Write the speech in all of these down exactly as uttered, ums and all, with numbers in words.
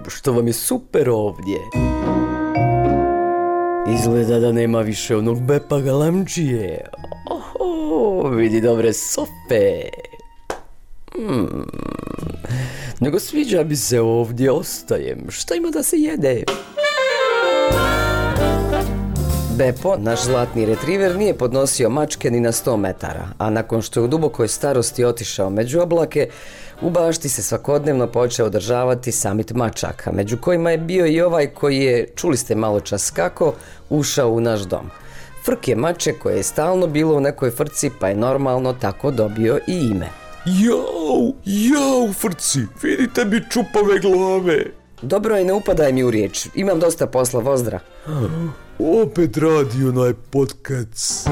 što vam je super ovdje. Izgleda da nema više onog Bepa Galamdžije. Oho, vidi dobre sofe. Hmm. Nego sviđa mi se ovdje, ostajem. Šta ima da se jede? Bepo, naš zlatni retriver, nije podnosio mačke ni na sto metara, a nakon što je u dubokoj starosti otišao među oblake, u bašti se svakodnevno počeo održavati samit mačaka, među kojima je bio i ovaj koji je, čuli ste malo čas kako, ušao u naš dom. Frk je mače koje je stalno bilo u nekoj frci, pa je normalno tako dobio i ime. Jau, jau, frci, vidite mi čupave glave. Dobro je, ne upadaj mi u riječ, imam dosta posla, vozdra. Opet radi onaj podcast.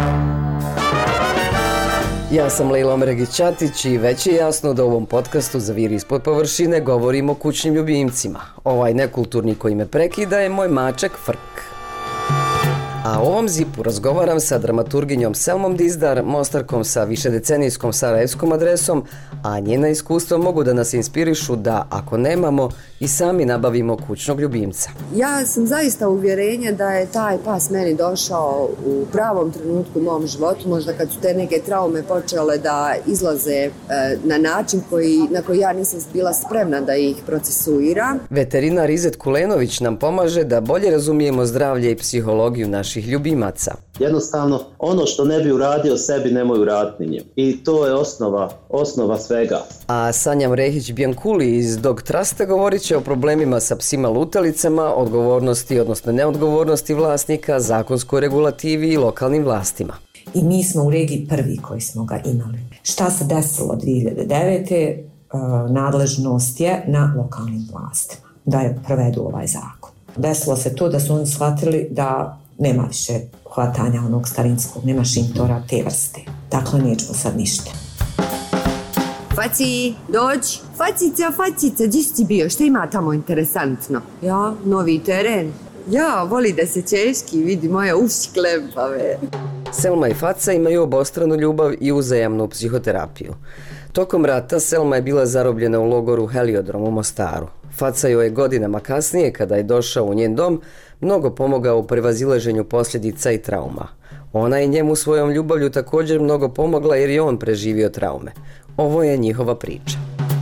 Ja sam Lejla Omeregić-Ćatić i već je jasno da u ovom podcastu za Vir ispod površine govorimo o kućnim ljubimcima. Ovaj nekulturni koji me prekida je moj mačak Frk. A u ovom zipu razgovaram sa dramaturginjom Selmom Dizdar, mostarkom sa višedecenijskom sarajevskom adresom, a njena iskustva mogu da nas inspirišu da, ako nemamo, i sami nabavimo kućnog ljubimca. Ja sam zaista uvjerenja da je taj pas meni došao u pravom trenutku u mom životu, možda kad su te neke traume počele da izlaze e, na način koji, na koji ja nisam bila spremna da ih procesuiram. Veterinar Izet Kulenović nam pomaže da bolje razumijemo zdravlje i psihologiju naših ljubimaca. Jednostavno, ono što ne bi uradio sebi, nemoj uraditi njim. I to je osnova, osnova svega. A Sanja Mrehić-Bjankuli iz Dog Trusta govorit će o problemima sa psima lutalicama, odgovornosti, odnosno neodgovornosti vlasnika, zakonskoj regulativi i lokalnim vlastima. I mi smo u regiji prvi koji smo ga imali. Šta se desilo dvije hiljade devete. Nadležnost je na lokalnim vlastima da je provedu ovaj zakon. Desilo se to da su oni shvatili da nema više hvatanja onog starinskog, nema šintora te vrste. Dakle, nećemo sad ništa. Faci, dođi. Facica, facica, gdje si bio? Šta ima tamo interesantno? Ja, novi teren. Ja, voli da se češki, vidi moje uši klepave. Selma i Faca imaju obostranu ljubav i uzajamnu psihoterapiju. Tokom rata Selma je bila zarobljena u logoru Heliodrom u Mostaru. Faca joj je godinama kasnije, kada je došao u njen dom, mnogo pomogao u prevazilaženju posljedica i trauma. Ona je njemu svojom ljubavlju također mnogo pomogla jer je on preživio traume. Ovo je njihova priča.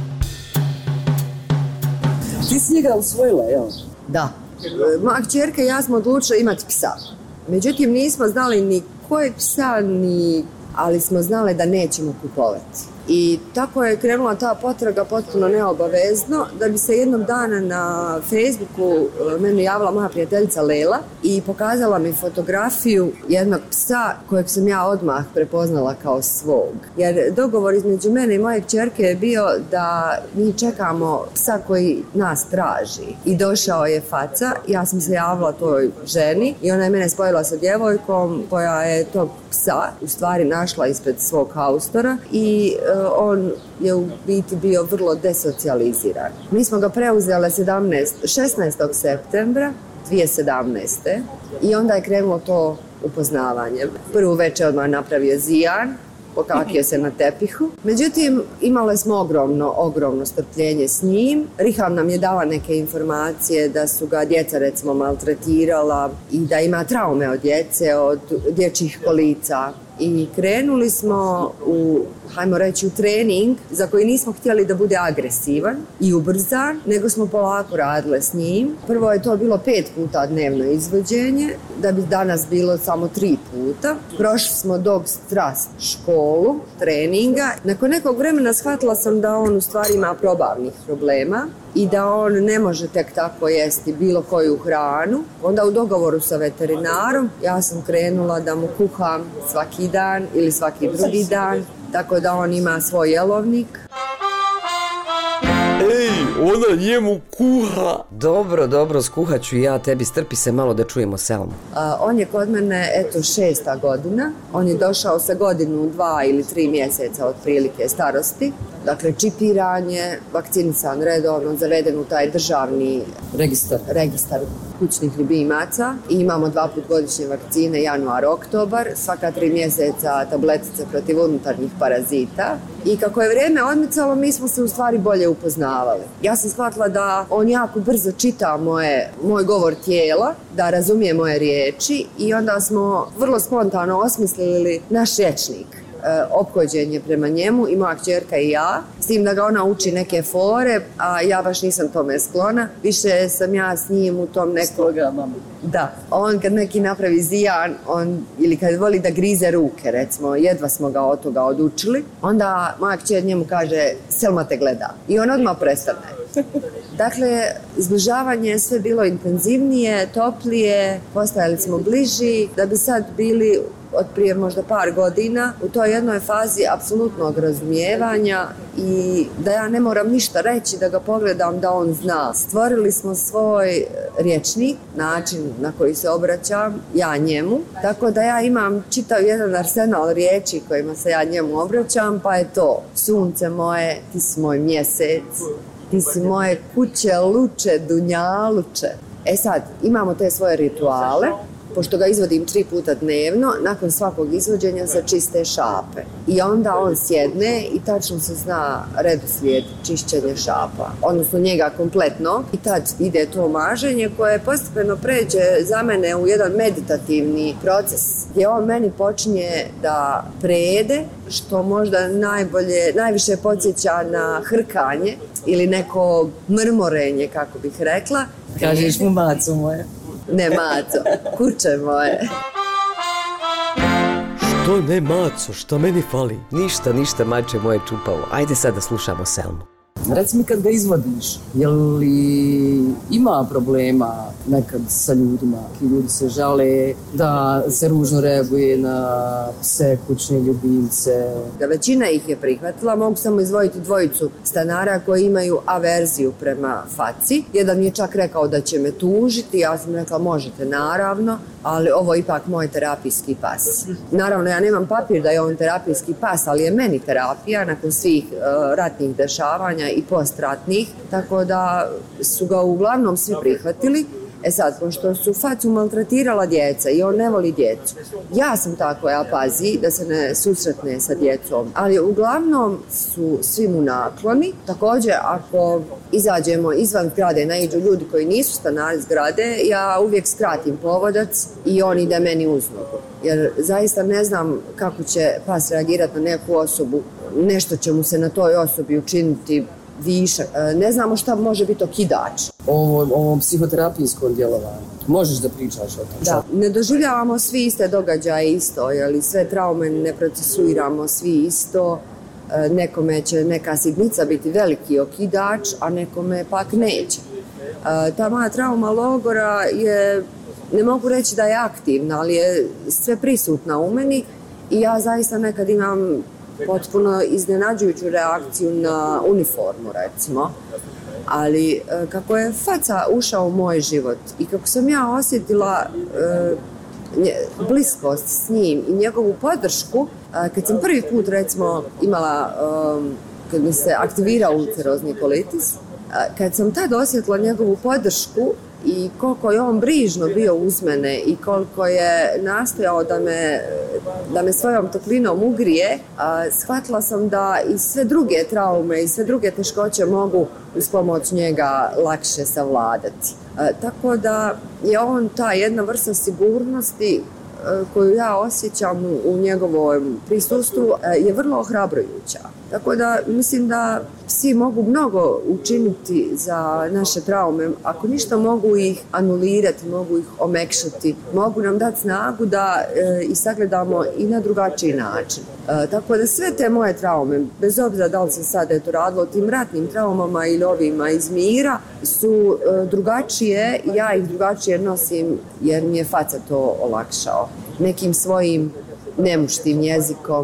Ti si njega usvojila, jel? Da. Moja kćerka i ja smo odlučili imati psa. Međutim, nismo znali ni kojeg psa, ni... ali smo znali da nećemo kupovati. I tako je krenula ta potraga potpuno neobavezno, da bi se jednog dana na Facebooku meni javila moja prijateljica Lela i pokazala mi fotografiju jednog psa kojeg sam ja odmah prepoznala kao svog. Jer dogovor između mene i moje kćerke je bio da mi čekamo psa koji nas traži. I došao je Faca, ja sam se javila toj ženi i ona je mene spojila sa djevojkom koja je tog psa u stvari našla ispred svog haustora i on je u biti bio vrlo desocijaliziran. Mi smo ga preuzeli šesnaestog septembra dvije hiljade sedamnaeste. i onda je krenulo to upoznavanje. Prvu večer odmah napravio Zijan, pokakio se na tepihu. Međutim, imali smo ogromno, ogromno strpljenje s njim. Riham nam je dala neke informacije da su ga djeca recimo maltretirala i da ima traume od djece, od dječjih kolica. I krenuli smo u, hajmo reći, u trening za koji nismo htjeli da bude agresivan i ubrzan, nego smo polako radile s njim. Prvo je to bilo pet puta dnevno izvođenje, da bi danas bilo samo tri puta. Prošli smo Dog Trust školu treninga. Nakon nekog vremena shvatila sam da on u stvari ima probavnih problema i da on ne može tek tako jesti bilo koju hranu. Onda u dogovoru sa veterinarom ja sam krenula da mu kuham svaki dan ili svaki drugi dan, tako da on ima svoj jelovnik. Ej, ona njemu kuha. Dobro, dobro, skuhat ću i ja tebi, strpi se malo da čujemo Selmu. A, on je kod mene, eto, šesta godina. On je došao sa godinu, dva ili tri mjeseca otprilike starosti. Dakle, čipiranje, vakcinisan redovno, zaveden u taj državni Registar. registar kućnih ljubimaca i imamo dva put godišnje vakcine, januar, oktobar, svaka tri mjeseca tabletice protiv unutarnjih parazita. I kako je vrijeme odmicalo, mi smo se u stvari bolje upoznavali. Ja sam shvatila da on jako brzo čita moje, moj govor tijela, da razumije moje riječi i onda smo vrlo spontano osmislili naš rječnik. Ophođenje prema njemu i moja kćerka i ja, s tim da ga ona uči neke fore, a ja baš nisam tome sklona. Više sam ja s njim u tom nekom... Stoga, mama. Da, on kad neki napravi zijan, on, ili kad voli da grize ruke, recimo, jedva smo ga od toga odučili, onda moja kćer njemu kaže, Selma te gleda. I on odmah prestane. Dakle, zbližavanje je sve bilo intenzivnije, toplije, postajali smo bliži, da bi sad bili od prije možda par godina u toj jednoj fazi apsolutnog razumijevanja i da ja ne moram ništa reći, da ga pogledam, da on zna. Stvorili smo svoj rječnik, način na koji se obraćam, ja njemu, tako da ja imam čitav jedan arsenal riječi kojima se ja njemu obraćam, pa je to sunce moje, ti si moj mjesec, ti si moje kuće, luče, dunjaluče. E sad, imamo te svoje rituale, pošto ga izvodim tri puta dnevno, nakon svakog izvođenja se čiste šape. I onda on sjedne i tačno se zna redoslijed čišćenja šapa, odnosno njega kompletno. I tad ide to maženje koje postepeno pređe za mene u jedan meditativni proces, gdje on meni počinje da prede, što možda najbolje, najviše podsjeća na hrkanje ili neko mrmorenje, kako bih rekla. Kažeš mu maco moje. Ne maco, kuće moje. Što ne maco, šta meni fali? Ništa, ništa, mače moje čupavo. Ajde sad da slušamo Selmu. Reci mi kad ga izvodiš, je li ima problema nekad sa ljudima? Ljudi se žale da se ružno reaguje na pse, kućne ljubimce. Većina ih je prihvatila, mogu samo izdvojiti dvojicu stanara koji imaju averziju prema faci. Jedan mi je čak rekao da će me tužiti, ja sam rekla možete naravno, ali ovo je ipak moj terapijski pas. Naravno, ja nemam papir da je on terapijski pas, ali je meni terapija nakon svih uh, ratnih dešavanja i postratnih, tako da su ga uglavnom svi prihvatili. E sad, pošto su facu maltretirala djeca i on ne voli djecu, ja sam ta koja pazi da se ne susretne sa djecom, ali uglavnom su svi mu nakloni. Također, ako izađemo izvan zgrade, naiđu ljudi koji nisu stanari zgrade, ja uvijek skratim povodac i on ide meni uz nogu. Jer zaista ne znam kako će pas reagirati na neku osobu, nešto će mu se na toj osobi učiniti višak. Ne znamo šta može biti okidač. O ovom psihoterapijskom djelovanju. Možeš da pričaš o tom? Da, ne doživljavamo svi iste događaje isto, ali sve traume ne procesuiramo svi isto. Nekome će neka sitnica biti veliki okidač, a nekome pak neće. Ta moja trauma logora je, ne mogu reći da je aktivna, ali je sve prisutna u meni i ja zaista nekad imam potpuno iznenađujuću reakciju na uniformu, recimo. Ali kako je faca ušao u moj život i kako sam ja osjetila e, bliskost s njim i njegovu podršku, e, kad sam prvi put, recimo, imala, e, kad mi se aktivirao ulcerozni kolitis, e, kad sam tad osjetila njegovu podršku i koliko je on brižno bio uz mene i koliko je nastojao da me, da me svojom toplinom ugrije, a, shvatila sam da i sve druge traume i sve druge teškoće mogu uz pomoć njega lakše savladati. A, tako da je on ta jedna vrsta sigurnosti a, koju ja osjećam u, u njegovom prisustvu a, je vrlo ohrabrujuća. Tako da mislim da psi mogu mnogo učiniti za naše traume. Ako ništa, mogu ih anulirati, mogu ih omekšati, mogu nam dati snagu da e, ih sagledamo i na drugačiji način. E, tako da sve te moje traume, bez obzira da li se sad eto radilo o tim ratnim traumama ili ovima iz mira, su e, drugačije, ja ih drugačije nosim jer mi je faca to olakšao. Nekim svojim nemuštim jezikom,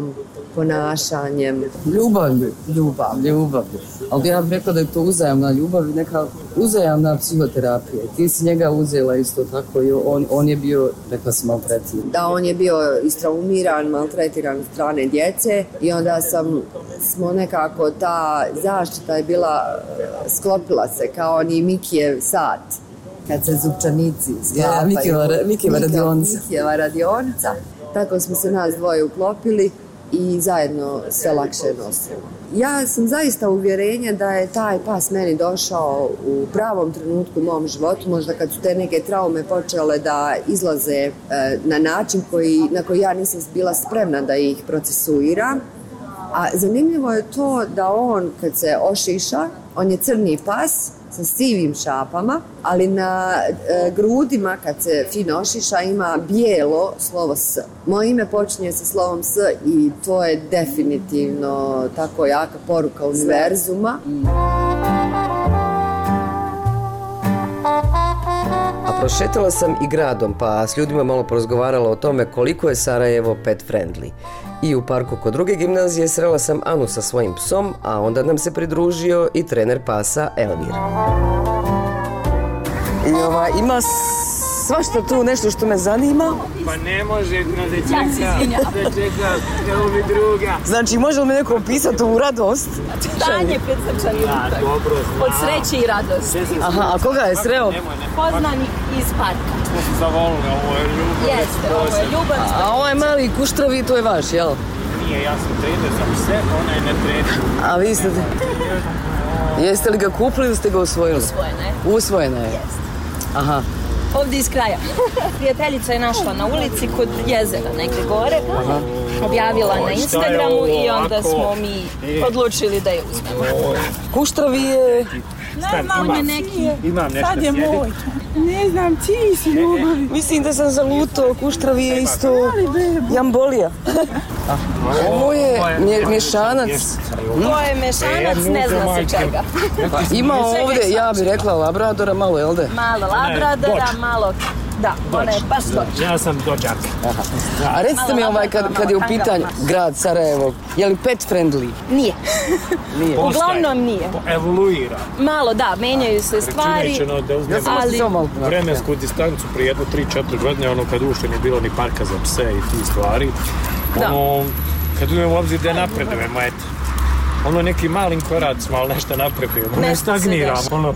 ponašanjem. Ljubavlju. Ljubav. Ljubavlju. Ali ja bih rekla da je to uzajamna ljubav i neka uzajamna psihoterapija. Ti si njega uzela isto tako i on, on je bio, rekla si, maltretiran. Da, on je bio istraumiran, maltretiran od strane djece i onda sam, smo nekako, ta zaštita je bila, sklopila se kao oni Mikijev sat. Kad se zupčanici sklapaju. Ja, Mikijeva, Mikijeva radionica. Mikijeva radionica. Tako smo se nas dvoje uklopili i zajedno sve lakše nosimo. Ja sam zaista uvjerenja da je taj pas meni došao u pravom trenutku u mom životu, možda kad su te neke traume počele da izlaze e, na način koji, na koji ja nisam bila spremna da ih procesuiram. A zanimljivo je to da on kad se ošiša, on je crni pas sa sivim šapama, ali na e, grudima kad se fino ošiša ima bijelo slovo S. Moje ime počinje sa slovom S i to je definitivno tako jaka poruka univerzuma. A prošetala sam i gradom, pa s ljudima malo porazgovarala o tome koliko je Sarajevo pet friendly. I u parku kod druge gimnazije srela sam Anu sa svojim psom, a onda nam se pridružio i trener pasa Elvir. I ova, ima svašta tu nešto što me zanima. Pa ne može, no da čeka, da čeka, evo mi druga. Znači, može li mi neko opisati ovu radost? Stanje pred srčanim Da, dobro znam. od sreće i radosti. Aha, a koga je sreo? Poznanih iz parka. Smo se zavolili, ovo je ljubav. Jeste, ovo je ljubav. A ovaj mali kuštravi, to je vaš, jel? Nije, ja sam trener za pse, ona je ne trener. A vi ste... Jeste li ga kupili ili ste ga usvojili? Usvojena je. Usvojena je? Jeste. Aha. Ovdje iz kraja. Prijateljica je našla na ulici kod jezera negdje gore. Objavila na Instagramu i onda smo mi odlučili da je uzmemo. Kuštravi je... Ne znam, on je neki... Imam nešto Sad je sjedi. moj. Ne znam, ti si ljubavi. Mislim da sam zalutao, kuštravi je isto jambolija. Ovo je mje- mješanac. To je mešanac, ne zna se čega. Ima ovdje, ja bih rekla, labradora, malo, jel da? Malo labradora, Doč. malo... Da, ona je baš doč. Ja sam dođak. A recite mi ovaj, kad, kad je u pitanju grad Sarajevo, je li pet friendly? Nije. Nije. Uglavnom nije. Evoluira. Malo, da, menjaju se stvari, Računajući da uzmemo ali... Samo malo. vremensku distancu prije jedno tri četiri godine, ono kad ušte nije bilo ni parka za pse i ti stvari. Da. Ono, kad uzmemo u obzir da napredujemo, eto. Ono neki malim koracima, ali nešto napredujemo, ne Nešto se stagniramo. dešava. Ono,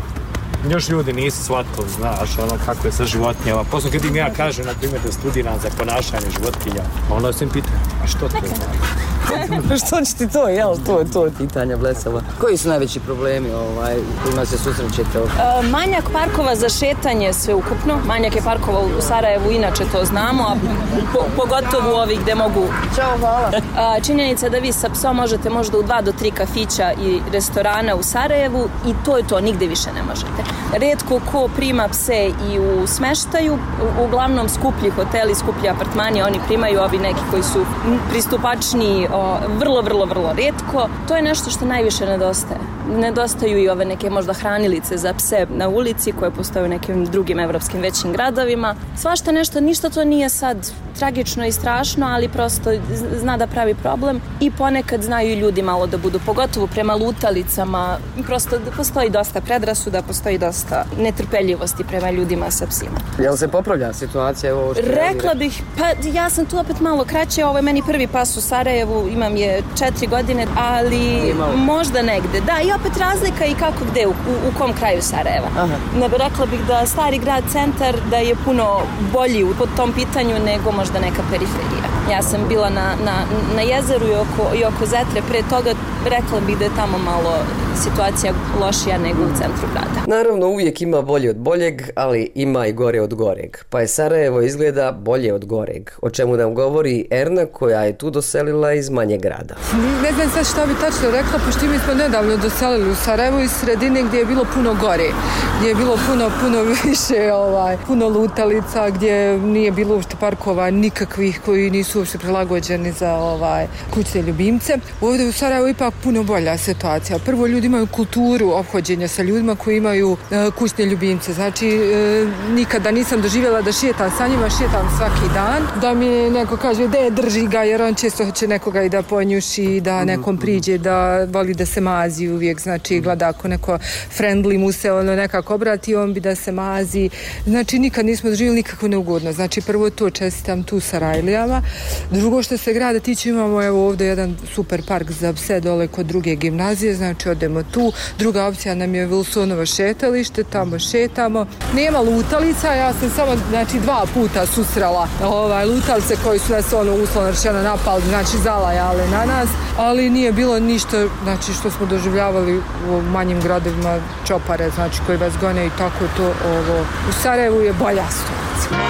još ljudi nisu shvatili, znaš, ono kako je sa životinjama. Poslije kad im ja kažem, na primjer, da studiram za ponašanje životinja, onda se im pita, a što to znači? Što će ti to, jel? To je to je pitanja blesava. Koji su najveći problemi ovaj, u kojima se susrećete? E, manjak parkova za šetanje sve ukupno. Manjak je parkova u Sarajevu, inače to znamo, a po, pogotovo u ovih gde mogu... Ćao, hvala. A, činjenica da vi sa psom možete možda u dva do tri kafića i restorana u Sarajevu i to je to, nigde više ne možete. Retko ko prima pse i u smeštaju, u, uglavnom skuplji hoteli, skuplji apartmani, oni primaju, ovi neki koji su pristupačni o, vrlo, vrlo, vrlo retko. To je nešto što najviše nedostaje. Nedostaju i ove neke možda hranilice za pse na ulici koje postoje u nekim drugim evropskim većim gradovima. Svašta nešto, ništa to nije sad tragično i strašno, ali prosto zna da pravi problem i ponekad znaju i ljudi malo da budu, pogotovo prema lutalicama. Prosto postoji dosta predrasuda, postoji dosta netrpeljivosti prema ljudima sa psima. Jel se popravlja situacija? Ovo što Rekla bih, pa ja sam tu opet malo kraće, ovo je meni prvi pas u Sarajevu, imam je četiri godine, ali možda negde. Da, i opet razlika i kako gde, u, u kom kraju Sarajeva. Aha. Ne bi rekla bih da stari grad centar da je puno bolji po tom pitanju nego možda neka periferija. Ja sam bila na, na, na jezeru i oko, i oko Zetre, pre toga rekla bih da je tamo malo situacija lošija nego u centru grada. Naravno, uvijek ima bolje od boljeg, ali ima i gore od goreg. Pa je Sarajevo izgleda bolje od goreg, o čemu nam govori Erna koja je tu doselila iz manjeg grada. Ne znam sad šta bi tačno rekla, pošto mi smo nedavno doselili u Sarajevo iz sredine gdje je bilo puno gore, gdje je bilo puno, puno više, ovaj, puno lutalica, gdje nije bilo uopšte parkova nikakvih koji nisu uopšte prilagođeni za ovaj, kućne ljubimce. Ovdje u Sarajevu je ipak puno bolja situacija. Prvo, ljudi imaju kulturu ophođenja sa ljudima koji imaju e, kućne ljubimce. Znači, e, nikada nisam doživjela da šetam sa njima, šetam svaki dan. Da mi neko kaže, de, drži ga, jer on često hoće nekoga i da ponjuši, da nekom priđe, da voli da se mazi uvijek. Znači, gleda ako neko friendly mu se ono nekako obrati, on bi da se mazi. Znači, nikad nismo doživjeli nikako neugodno. Znači, prvo to čestitam tu Sarajlijama. Drugo što se grada tiče, imamo evo ovdje jedan super park za pse dole kod druge gimnazije, znači odemo tu. Druga opcija nam je Wilsonovo šetalište, tamo šetamo. Nema lutalica, ja sam samo znači dva puta susrela ovaj, lutalice koji su nas ono uslovno rečeno napali, znači zalajale na nas, ali nije bilo ništa znači što smo doživljavali u manjim gradovima, čopare, znači koji vas gone i tako to ovo. U Sarajevu je bolja situacija.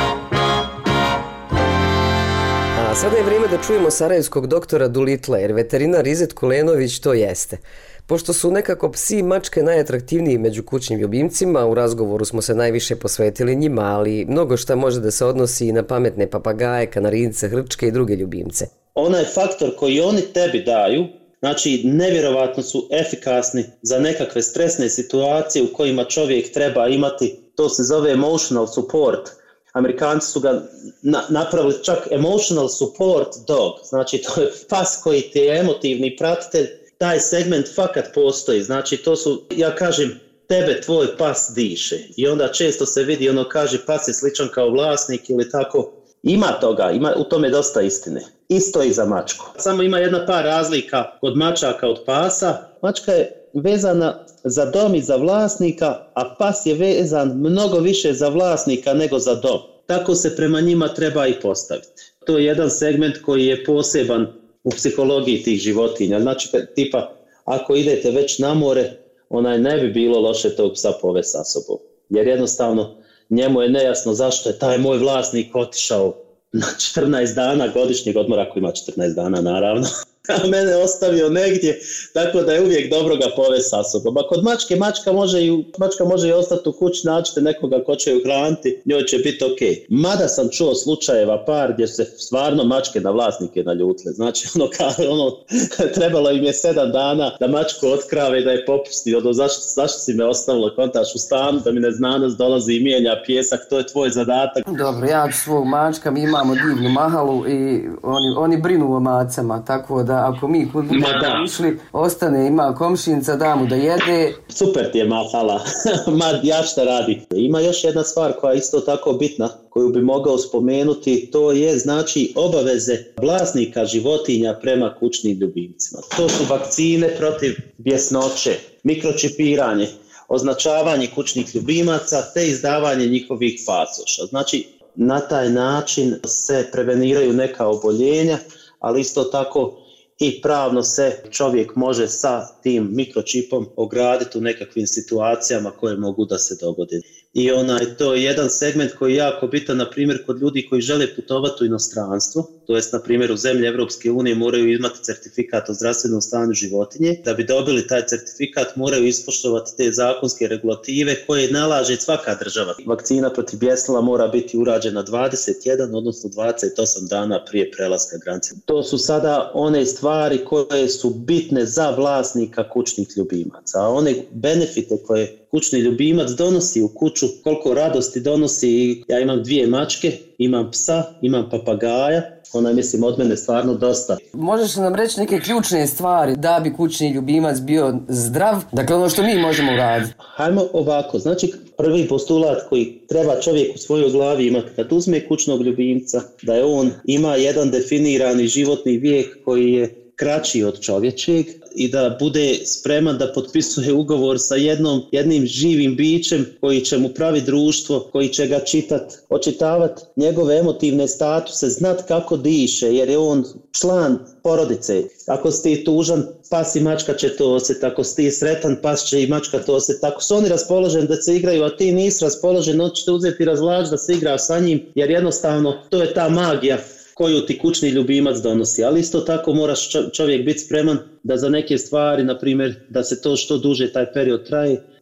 A sada je vrijeme da čujemo sarajevskog doktora Dulitla, jer veterinar Izet Kulenović to jeste. Pošto su nekako psi i mačke najatraktivniji među kućnim ljubimcima, u razgovoru smo se najviše posvetili njima, ali mnogo šta može da se odnosi i na pametne papagaje, kanarince, hrčke i druge ljubimce. Onaj faktor koji oni tebi daju, znači nevjerovatno su efikasni za nekakve stresne situacije u kojima čovjek treba imati, to se zove emotional support. Amerikanci su ga na, napravili čak emotional support dog, znači to je pas koji ti je emotivni pratitelj, taj segment fakat postoji, znači to su, ja kažem, tebe tvoj pas diše i onda često se vidi ono kaže pas je sličan kao vlasnik ili tako, ima toga, ima u tome dosta istine, isto i za mačku. Samo ima jedna par razlika kod mačaka od pasa, mačka je vezana za dom i za vlasnika, a pas je vezan mnogo više za vlasnika nego za dom. Tako se prema njima treba i postaviti. To je jedan segment koji je poseban u psihologiji tih životinja. Znači, tipa, ako idete već na more, onaj ne bi bilo loše tog psa povesti sa sobom. Jer jednostavno njemu je nejasno zašto je taj moj vlasnik otišao na četrnaest dana godišnjeg odmora, ako ima četrnaest dana naravno. A mene ostavio negdje, tako da je uvijek dobro ga povesti sa sobom. A kod mačke, mačka može i, mačka može i ostati u kući, nađete nekoga ko će ju hraniti, njoj će biti ok. Mada sam čuo slučajeva par gdje se stvarno mačke na vlasnike naljutile. Znači, ono, ka, ono trebalo im je sedam dana da mačku otkrave i da je popusti. Ono, zašto, zašto si me ostavilo kontaš u stanu, da mi neznanost dolazi i mijenja pijesak, to je tvoj zadatak. Dobro, ja ću svog mačka, mi imamo divnu mahalu i oni, oni brinu o macama, tako da ako mi kud budemo išli, ostane, ima komšinica, da mu da jede. Super ti je mahala, ma ja šta radi. Ima još jedna stvar koja je isto tako bitna, koju bi mogao spomenuti, to je znači obaveze vlasnika životinja prema kućnim ljubimcima. To su vakcine protiv bjesnoće, mikročipiranje, označavanje kućnih ljubimaca te izdavanje njihovih pasoša. Znači, na taj način se preveniraju neka oboljenja, ali isto tako i pravno se čovjek može sa tim mikročipom ograditi u nekakvim situacijama koje mogu da se dogode. I onaj, to je jedan segment koji je jako bitan, na primjer, kod ljudi koji žele putovati u inostranstvo, to jest, na primjer, u zemlje Evropske unije moraju imati certifikat o zdravstvenom stanju životinje. Da bi dobili taj certifikat moraju ispoštovati te zakonske regulative koje nalaže svaka država. Vakcina protiv bjesnila mora biti urađena dvadeset jedan, odnosno dvadeset osam dana prije prelaska granice. To su sada one stvari koje su bitne za vlasnika kućnih ljubimaca, a one benefite koje kućni ljubimac donosi u kuću, koliko radosti donosi. Ja imam dvije mačke, imam psa, imam papagaja, ona mislim od mene stvarno dosta. Možeš nam reći neke ključne stvari da bi kućni ljubimac bio zdrav, dakle ono što mi možemo uraditi? Hajmo ovako, znači prvi postulat koji treba čovjek u svojoj glavi imati kad uzme kućnog ljubimca, da je on ima jedan definirani životni vijek koji je kraći od čovječeg i da bude spreman da potpisuje ugovor sa jednom, jednim živim bićem koji će mu pravi društvo, koji će ga čitati, očitavati njegove emotivne statuse, znat kako diše, jer je on član porodice. Ako si ti tužan, pas i mačka će to osjetiti, ako si ti sretan, pas će i mačka to osjetiti. Ako su oni raspoloženi da se igraju, a ti nisi raspoložen, on će te uzeti i razvlači da se igra sa njim, jer jednostavno to je ta magija koju ti kućni ljubimac donosi, ali isto tako moraš čovjek biti spreman da za neke stvari, na primjer, da se to što duže taj period traje,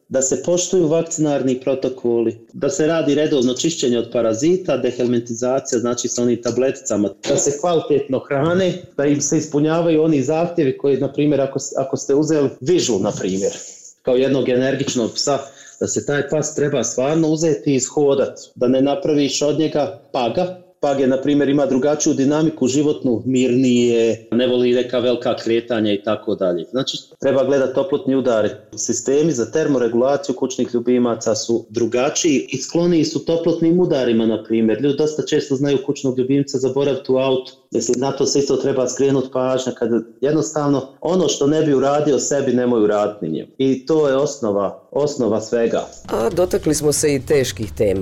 da se poštuju vakcinarni protokoli, da se radi redovno čišćenje od parazita, dehelmintizacija, znači sa onim tableticama, da se kvalitetno hrane, da im se ispunjavaju oni zahtjevi koji, na primjer, ako, ako ste uzeli vižu, na primjer, kao jednog energičnog psa, da se taj pas treba stvarno uzeti i ishodati, da ne napraviš od njega paga. Page, na primjer, ima drugačiju dinamiku životnu, mirnije, ne voli neka velika kretanja i tako dalje. Znači, treba gledati toplotni udari. Sistemi za termoregulaciju kućnih ljubimaca su drugačiji i skloniji su toplotnim udarima, na primjer. Ljudi dosta često znaju kućnog ljubimca zaboraviti u autu. Mislim, na to se isto treba skrenuti pažnja, kada jednostavno ono što ne bi uradio sebi, nemoj uraditi ni njemu. I to je osnova, osnova svega. A dotakli smo se i teških tema.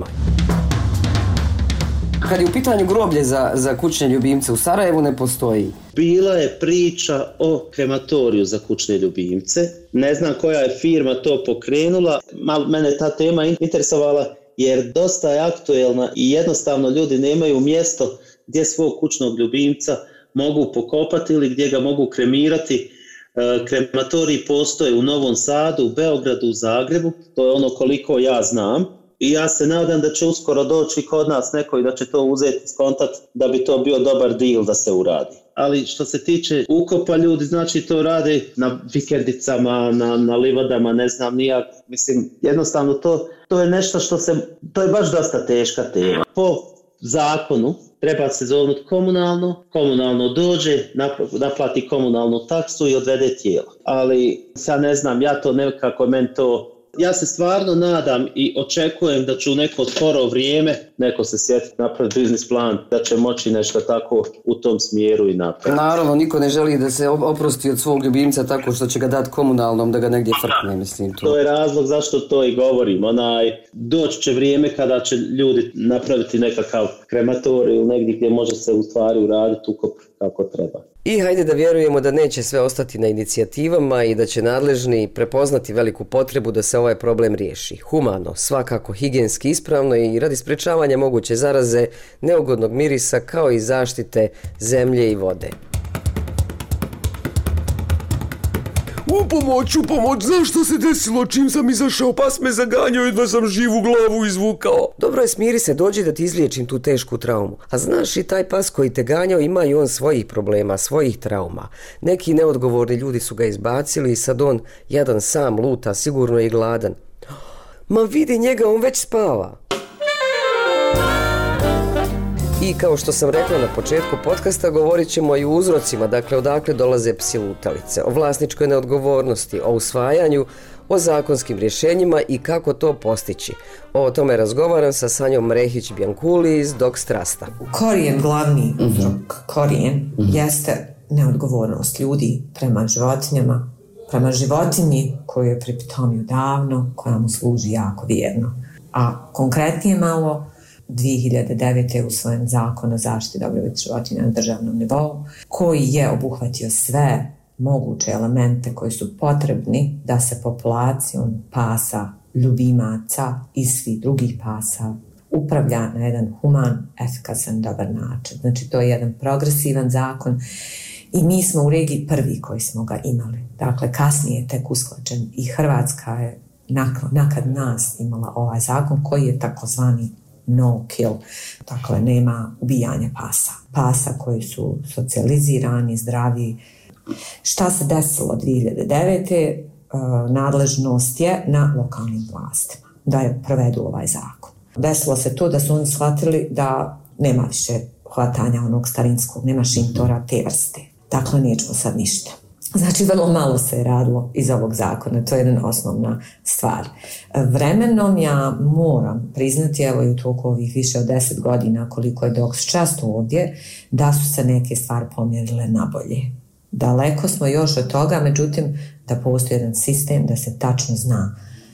Kad je u pitanju groblje za, za kućne ljubimce u Sarajevu, ne postoji. Bila je priča o krematoriju za kućne ljubimce. Ne znam koja je firma to pokrenula. Mal mene ta tema interesovala jer dosta je aktuelna i jednostavno ljudi nemaju mjesto gdje svog kućnog ljubimca mogu pokopati ili gdje ga mogu kremirati. Krematoriji postoje u Novom Sadu, u Beogradu, u Zagrebu. To je ono koliko ja znam. I ja se nadam da će uskoro doći kod nas neko i da će to uzeti skontat da bi to bio dobar deal da se uradi. Ali što se tiče ukopa, ljudi znači to rade na vikendicama, na, na livadama, ne znam nijak. Mislim, jednostavno to, to je nešto što se, to je baš dosta teška tema. Po zakonu treba se zovnuti komunalno, komunalno dođe, naplati komunalnu taksu i odvede tijelo. Ali ja ne znam, ja to nekako, meni to... Ja se stvarno nadam i očekujem da će u neko skoro vrijeme neko se sjetiti napraviti biznis plan, da će moći nešto tako u tom smjeru i napraviti. Naravno, niko ne želi da se oprosti od svog ljubimca tako što će ga dati komunalnom da ga negdje frkne, mislim. To. to je razlog zašto to i govorim. Onaj, doći će vrijeme kada će ljudi napraviti nekakav krematorij negdje gdje može se u stvari uraditi ukop kako treba. I hajde da vjerujemo da neće sve ostati na inicijativama i da će nadležni prepoznati veliku potrebu da se ovaj problem riješi. Humano, svakako higijenski ispravno i radi sprečavanja moguće zaraze, neugodnog mirisa kao i zaštite zemlje i vode. U pomoć, u pomoć, znaš što se desilo čim sam izašao, pas me zaganjao i da sam živu glavu izvukao. Dobro je, smiri se, dođi da ti izliječim tu tešku traumu. A znaš i taj pas koji te ganjao ima i on svojih problema, svojih trauma. Neki neodgovorni ljudi su ga izbacili i sad on jedan sam luta, sigurno je i gladan. Ma vidi njega, on već spava. I kao što sam rekla na početku podcasta, govorit ćemo i o uzrocima, dakle odakle dolaze psi lutalice, o vlasničkoj neodgovornosti, o usvajanju, o zakonskim rješenjima i kako to postići. O tome razgovaram sa Sanjom Rehić-Bjankuli iz Dog Strasta. Korijen, glavni uzrok, korijen, mm-hmm. jeste neodgovornost ljudi prema životinjama, prema životinji koju je pripitomio davno, koja mu služi jako vjerno. A konkretnije malo, dvije hiljade devete. je usvojen zakon o zaštiti dobrobiti životinja na državnom nivou, koji je obuhvatio sve moguće elemente koji su potrebni da se populacijom pasa, ljubimaca i svih drugih pasa upravlja na jedan human, efikasan, dobar način. Znači, to je jedan progresivan zakon i mi smo u regiji prvi koji smo ga imali. Dakle, kasnije je tek usklađen i Hrvatska je nakad nas imala ovaj zakon koji je takozvani no kill, dakle nema ubijanja pasa. Pasa koji su socijalizirani, zdravi. Šta se desilo dvije hiljade devete. Uh, nadležnost je na lokalnim vlastima da je provedu ovaj zakon. Desilo se to da su oni shvatili da nema više hvatanja onog starinskog, nema šintora te vrste. Dakle, nećemo sad ništa. Znači, vrlo malo se je radilo iz ovog zakona, to je jedna osnovna stvar. Vremenom ja moram priznati, evo i u toku ovih više od deset godina koliko je Dog Strasta ovdje, da su se neke stvari pomjerile na bolje. Daleko smo još od toga, međutim, da postoji jedan sistem da se tačno zna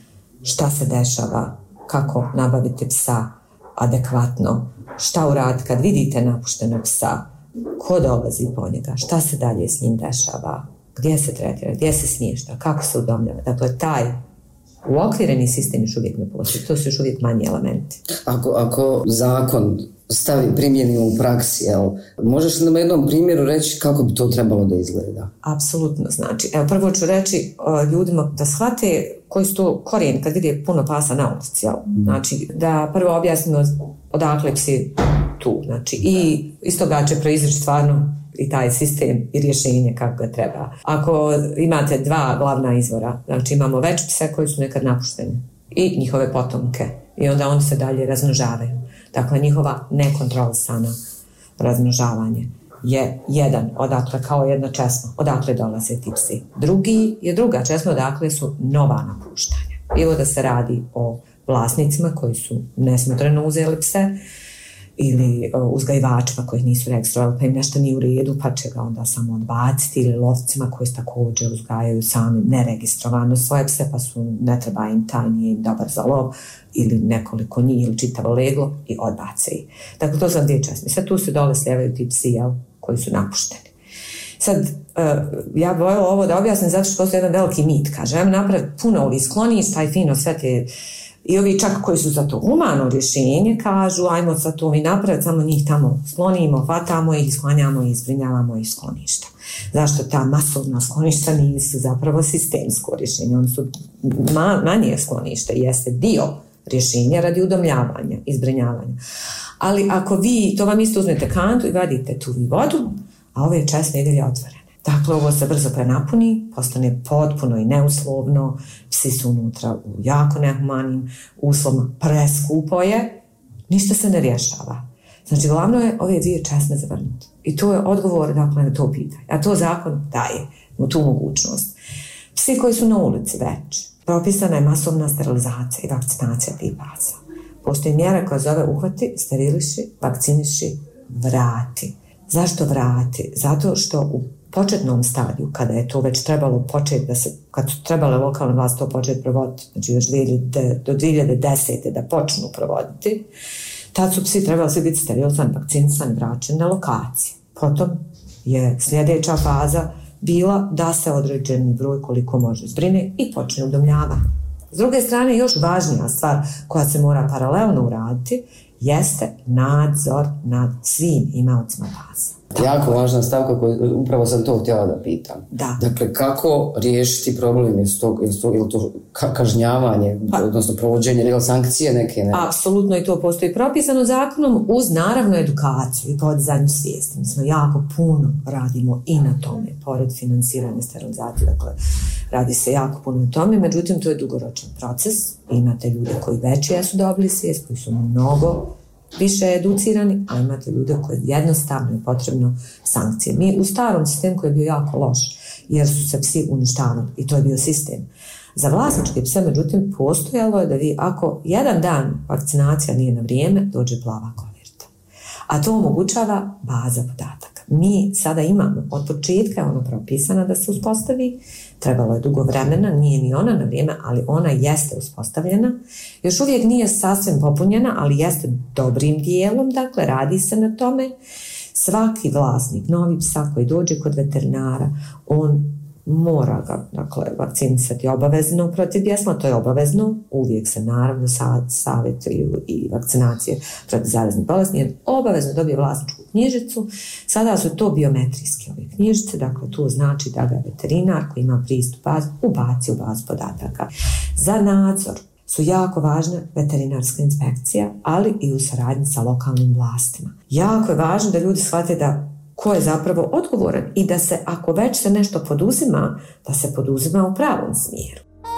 šta se dešava, kako nabaviti psa adekvatno, šta uraditi kad vidite napuštenog psa, ko dolazi po njega, šta se dalje s njim dešava, gdje se tretira, gdje se smješta, kako se udomljava. Dakle, taj uokvireni sistem još uvijek ne postoji. To su još uvijek manji elementi. Ako, ako zakon stavi, primjenimo u praksi, jel? Možeš li nam jednom primjeru reći kako bi to trebalo da izgleda? Apsolutno, znači, evo prvo ću reći uh, ljudima da shvate koji su to korijeni kad vide puno pasa na ulici, jel? Mm. Znači, da prvo objasnimo odakle psi tu, znači, i iz toga će proizaći stvarno i taj sistem i rješenje kako ga treba. Ako imate dva glavna izvora, znači imamo veće pse koji su nekad napušteni i njihove potomke i onda oni se dalje razmnožavaju. Dakle, njihova nekontrolisana razmnožavanje je jedan, odakle kao jedna česma, odakle dolaze ti psi. Drugi je druga česma, odakle su nova napuštanja. Bilo da se radi o vlasnicima koji su nesmotreno uzeli pse ili uzgajivačima koji nisu registrovali pa im nešto nije u redu pa će ga onda samo odbaciti, ili lovcima koji također uzgajaju sami neregistrovano svoje pse pa su, ne treba im taj, nije im dobar za lov, ili nekoliko njih ili čitavo leglo i odbace ih. Dakle, to su dvije česme. Sad tu se dole sljevaju ti psi, jel, koji su napušteni. Sad, uh, ja bih voljela ovo da objasnim zato što postoji jedan veliki mit. Kaže, ajmo napraviti puno ovih skloništa i fino sve te. I ovi čak koji su za to humano rješenje kažu ajmo sad to mi napraviti, samo njih tamo sklonimo, hvatamo ih, sklanjamo i zbrinjavamo iz skloništa. Zašto ta masovna skloništa nisu zapravo sistemsko rješenje? Oni su ma, manje skloništa, jeste dio rješenja radi udomljavanja i zbrinjavanja. Ali ako vi, to vam isto uzmete kantu i vadite tu vodu, a ove česme i dalje otvorene. Dakle, ovo se brzo prenapuni, postane potpuno i neuslovno, psi su unutra u jako nehumanim uslovima, preskupo je, ništa se ne rješava. Znači, glavno je ove dvije česme zavrnuti. I to je odgovor, dakle, na to pitanje. A to zakon daje mu tu mogućnost. Psi koji su na ulici već, propisana je masovna sterilizacija i vakcinacija tih pasa. Postoji mjera koja zove uhvati, steriliši, vakciniši, vrati. Zašto vrati? Zato što u početnom stadiju, kada je to već trebalo početi da se, kad su trebale lokalne vlasti to početi provoditi, znači još do dvije hiljade desete da počnu provoditi, tad su psi trebali svi biti sterilizani, vakcinisani, vraćeni na lokacije. Potom je sljedeća faza bila da se određeni broj koliko može zbrine i počne udomljavanje. S druge strane, još važnija stvar koja se mora paralelno uraditi jeste nadzor nad svim imaocima pasa. Jako važna stavka koju upravo sam to htjela da pitam. Da. Dakle, kako riješiti problem, je to, je to kažnjavanje, pa, odnosno provođenje ili sankcije neke? Ne? Apsolutno, i to postoji propisano zakonom uz naravno edukaciju i podizanju svijesti. Mi smo jako puno radimo i na tome, pored financiranja sterilizacije, dakle, radi se jako puno na tome, međutim, to je dugoročan proces. Imate ljude koji već jesu dobili svijest, koji su mnogo više educirani, a imate ljude koji jednostavno je potrebno sankcije. Mi u starom sistemu koji je bio jako loš, jer su se psi uništavali i to je bio sistem. Za vlasničke pse, međutim, postojalo je da vi, ako jedan dan vakcinacija nije na vrijeme, dođe plava koverta. A to omogućava baza podataka. Mi sada imamo, od početka je ono propisana da se uspostavi, trebalo je dugo vremena, nije ni ona na vrijeme, ali ona jeste uspostavljena. Još uvijek nije sasvim popunjena, ali jeste dobrim dijelom, dakle radi se na tome. Svaki vlasnik novi psa koji dođe kod veterinara, on mora ga, dakle, vakcinisati obavezno protiv bjesna, to je obavezno, uvijek se naravno savjetuju i vakcinacije protiv zaraznih bolesti, jer obavezno dobije vlasničku knjižicu. Sada su to biometrijske ove knjižice, dakle to znači da ga veterinar koji ima pristup bazi ubaci u bazu podataka. Za nadzor su jako važna veterinarska inspekcija, ali i u saradnji sa lokalnim vlastima. Jako je važno da ljudi shvate da ko je zapravo odgovoran i da se, ako već se nešto poduzima, da se poduzima u pravom smjeru.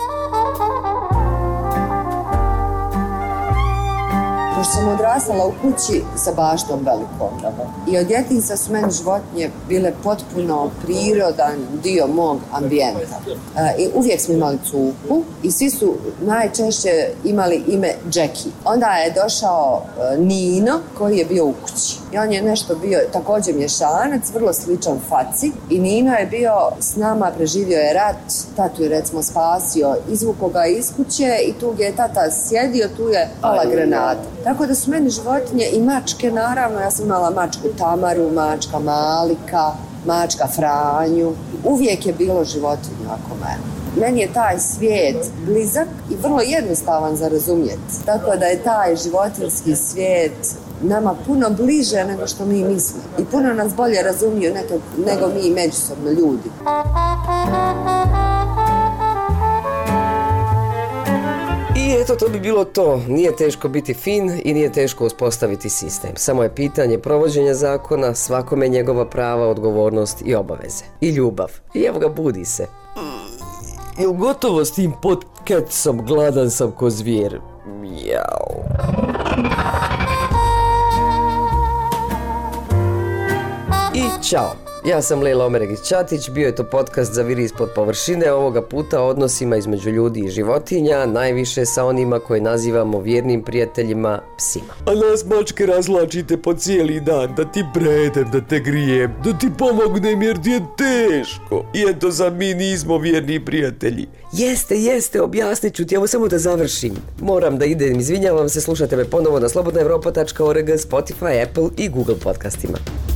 Pošto sam odrastala u kući sa baštom velikom i od djetinjstva su meni životinje bile potpuno prirodan dio mog ambijenta. E, I uvijek smo imali cuku i svi su najčešće imali ime Jackie. Onda je došao e, Nino koji je bio u kući. I on je nešto bio također mješanac, vrlo sličan faci. I Nino je bio s nama, preživio je rat, tatu je recimo spasio, izvukao ga iz kuće i tu gdje je tata sjedio, tu je pala granata. Tako da su meni životinje i mačke, naravno, ja sam imala mačku Tamaru, mačka Malika, mačka Franju. Uvijek je bilo životinja oko mene. Meni je taj svijet blizak i vrlo jednostavan za razumjeti. Tako da je taj životinjski svijet nama puno bliže nego što mi mislimo. I puno nas bolje razumiju nego, nego mi međusobno ljudi. I eto, to bi bilo to. Nije teško biti fin i nije teško uspostaviti sistem. Samo je pitanje provođenja zakona, svakome njegova prava, odgovornost i obaveze. I ljubav. I evo ga, budi se. Jel gotovo s tim podcastom? Gladan sam ko zvijer. Mjau. I čao. Ja sam Lejla Omeregić-Ćatić, bio je to podcast Zaviri ispod površine, ovoga puta o odnosima između ljudi i životinja, najviše sa onima koje nazivamo vjernim prijateljima, psima. A nas mačke razlačite po cijeli dan, da ti predem, da te grijem, da ti pomognem jer ti je teško. I eto za mi nismo vjerni prijatelji. Jeste, jeste, objasnit ću ti, evo samo da završim. Moram da idem, izvinjavam se, slušajte me ponovo na slobodna evropa tačka org, Spotify, Apple i Google podcastima.